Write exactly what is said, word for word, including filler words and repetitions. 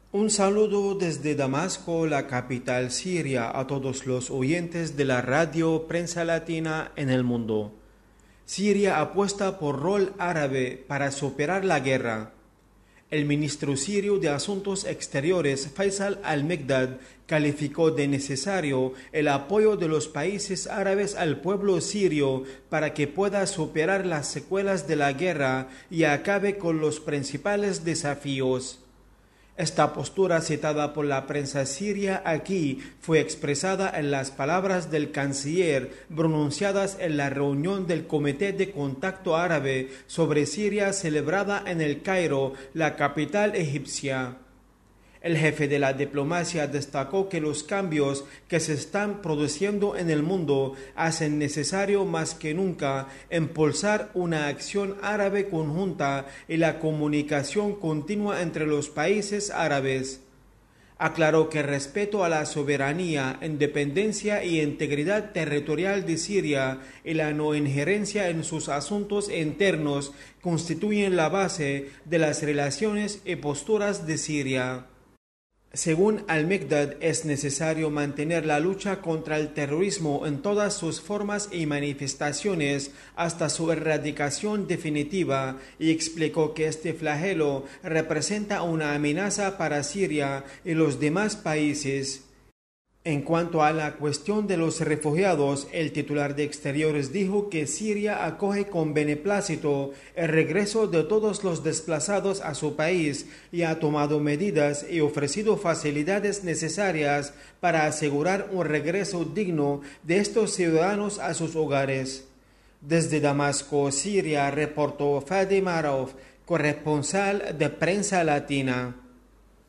Un saludo desde Damasco, la capital siria, a todos los oyentes de la radio Prensa Latina en el mundo. Siria apuesta por rol árabe para superar la guerra. El ministro sirio de Asuntos Exteriores, Faisal al-Mekdad, calificó de necesario el apoyo de los países árabes al pueblo sirio para que pueda superar las secuelas de la guerra y acabe con los principales desafíos. Esta postura citada por la prensa siria aquí fue expresada en las palabras del canciller pronunciadas en la reunión del Comité de Contacto Árabe sobre Siria celebrada en El Cairo, la capital egipcia. El jefe de la diplomacia destacó que los cambios que se están produciendo en el mundo hacen necesario más que nunca impulsar una acción árabe conjunta y la comunicación continua entre los países árabes. Aclaró que el respeto a la soberanía, independencia y integridad territorial de Siria y la no injerencia en sus asuntos internos constituyen la base de las relaciones y posturas de Siria. Según al-Mekdad, es necesario mantener la lucha contra el terrorismo en todas sus formas y manifestaciones hasta su erradicación definitiva y explicó que este flagelo representa una amenaza para Siria y los demás países. En cuanto a la cuestión de los refugiados, el titular de Exteriores dijo que Siria acoge con beneplácito el regreso de todos los desplazados a su país y ha tomado medidas y ofrecido facilidades necesarias para asegurar un regreso digno de estos ciudadanos a sus hogares. Desde Damasco, Siria, reportó Fadi Marov, corresponsal de Prensa Latina.